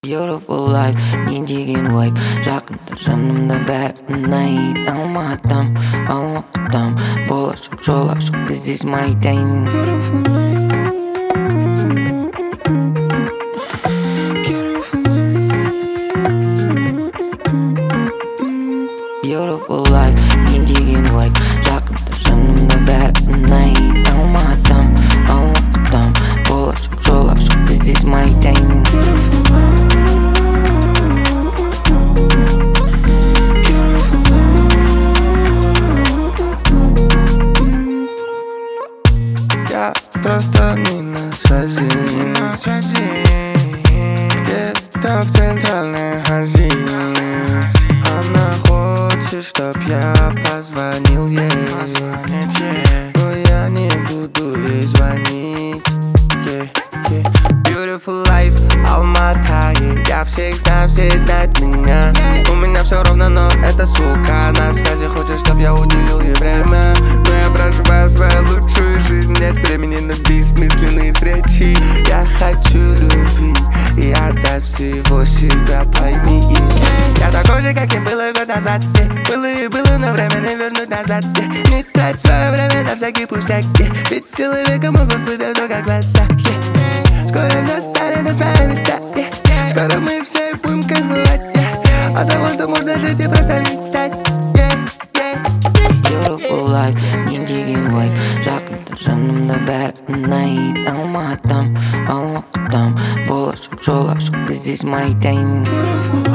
Beautiful life, не деген вайп. Жақындар жанымда бәрі ұнайды. Алматым, Алматым, болашақ жол ашық, this is my time. Beautiful life, не деген вайп. Жақындар жанымда бәрі ұнайды. Алматым, Алматым, болашақ жол ашық, this is my time. Я просто не на связи, где-то в центральной Азии. Она хочет, чтоб я позвонил ей, но я не буду ей звонить. Beautiful life, Алмата, я всех знаю, все знают меня. У меня все ровно, но эта сука на связи хочет, чтоб я уделил ей время. Но я проживаю свою лучшую жизнь, нет времени на бессмысленные встречи. Я хочу любви и отдать всего себя, пойми. Я такой же, как и было год назад. Было и было, но время не вернуть назад. Не трать свое время на всякие пустяки, ведь человека могут выдать только глаза. Скоро все станет на свои места. Скоро мы все будем кайфовать от того, что можно жить и просто мечтать. Beautiful life, не деген вайп. Жақындар жанымда бәрі ұнайды. Алматым, Алматым, болашақ жол ашық, this is my time.